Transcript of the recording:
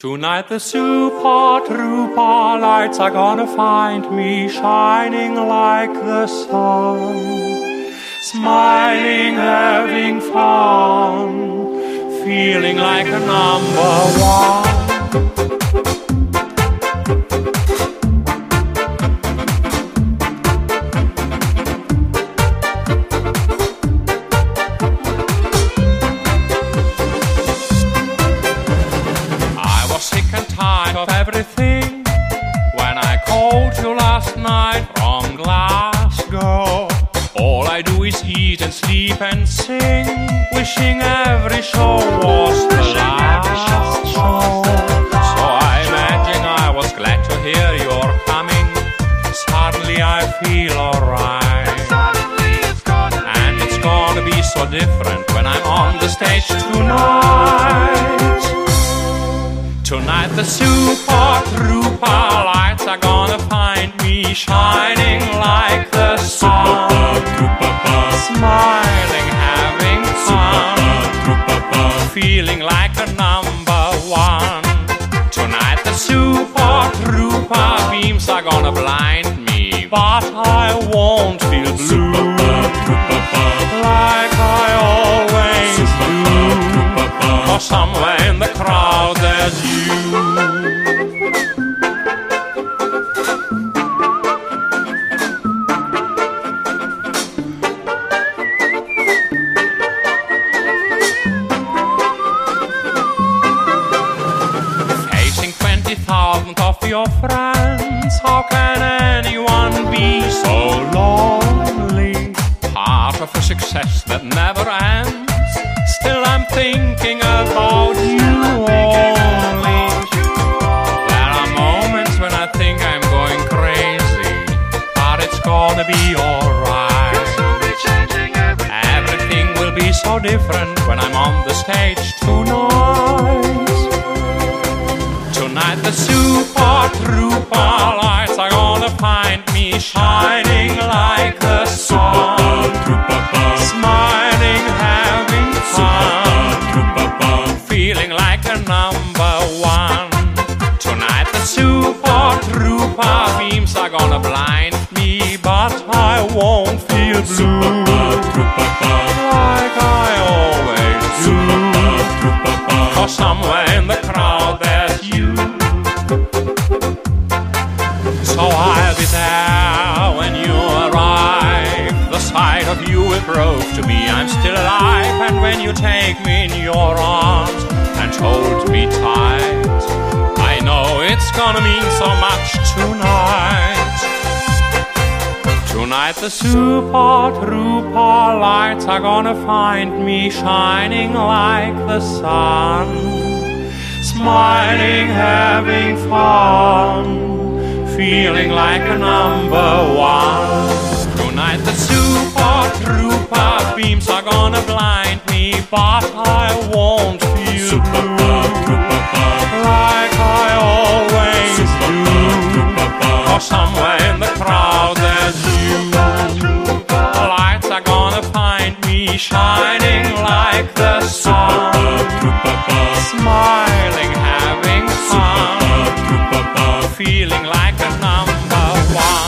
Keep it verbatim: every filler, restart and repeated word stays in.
Tonight the super trooper lights are gonna find me shining like the sun, smiling, having fun, feeling like a number one. Sick and tired of everything when I called you last night from Glasgow. All I do is eat and sleep and sing, wishing every show was the last show. So I imagine I was glad to hear you're coming. Suddenly I feel alright, and it's gonna be so different when I'm on the stage tonight. Tonight the super trooper lights are gonna find me shining like the sun, smiling, having fun, feeling like a number one. Tonight the super trooper beams are gonna blind me, but I won't feel blue like I always do, 'cause somewhere in the crowd there's you. Facing twenty thousand of your friends, how can anyone be so lonely? Part of a success that never ends. Still I'm thinking about you only. There are moments when I think I'm going crazy, but it's gonna be alright. Everything will be so different when I'm on the stage tonight. Tonight the super trooper lights are gonna find me shining like the sun, smiling, having fun, feeling like a number one. Tonight the super trooper beams are gonna blind me, but I won't feel blue like I always do, 'cause somewhere in the crowd there's you. So I'll be there when you arrive. The sight of you will prove to me I'm still alive. And when you take me in your arms and hold me tight, I know it's gonna mean so much tonight. Tonight the super trooper lights are gonna find me shining like the sun, smiling, having fun, feeling like a number one. Tonight the super trooper beams are gonna blind me, but I won't feel blue like I always do, 'cause somewhere in the crowd there's you. The lights are gonna find me shining like the sun, smiling, having fun, feeling like a number one.